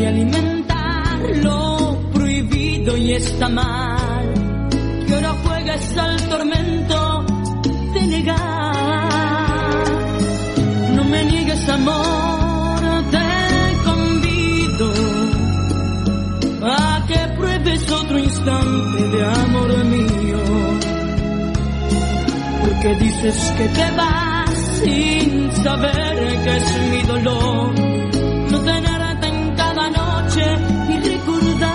alimentar lo prohibido y está mal, que ahora juegues al tormento de negar. No me niegues amor, te convido a que pruebes otro instante de amor mío, porque dices que te vas sin saber que es mi dolor no tenerte en cada noche y recordar.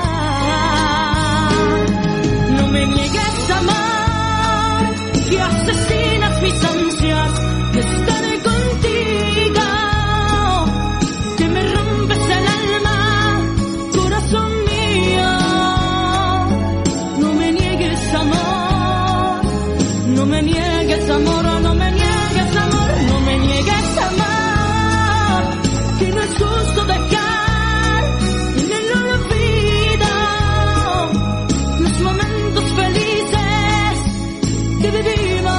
No me niegues amor, que asesinas mis ansias de estar contigo, que me rompes el alma, corazón mío. No me niegues amor, no me niegues amor, no me niegues amor, no me niegues amor, que no es justo dejar en el olvido los momentos felices que vivimos.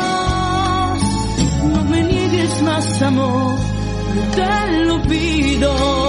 No me niegues más amor, te lo pido.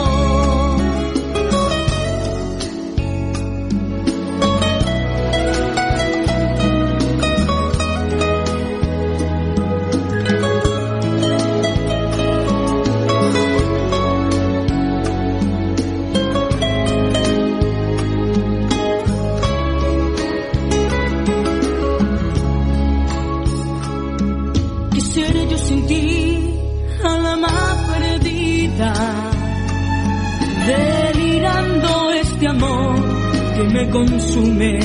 Delirando este amor que me consume,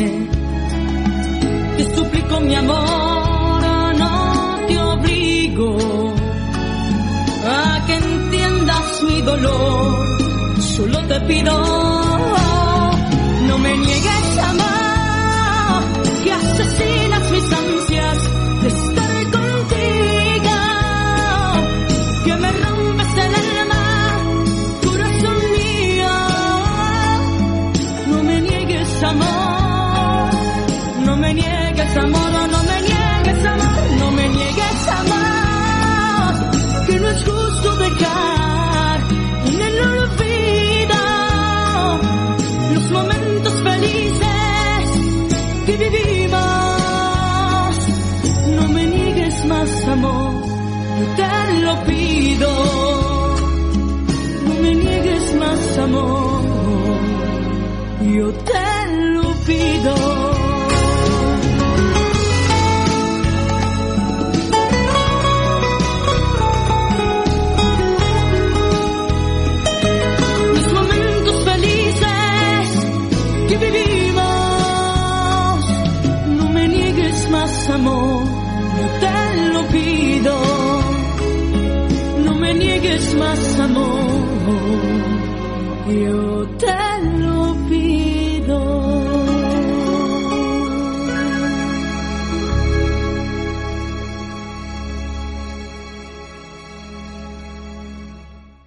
te suplico mi amor, no te obligo a que entiendas mi dolor, solo te pido, no me niegues amor, que asesinas mis ansias de estar contigo, que me rompes el alma, amor, no me niegues amor, no me niegues amor, no me niegues amor, que no es justo dejar en el olvido los momentos felices que vivimos. No me niegues más amor, yo te lo pido. No me niegues más amor, yo te lo pido. Los momentos felices que vivimos, no me niegues más amor, yo te lo pido. No me niegues más amor, yo te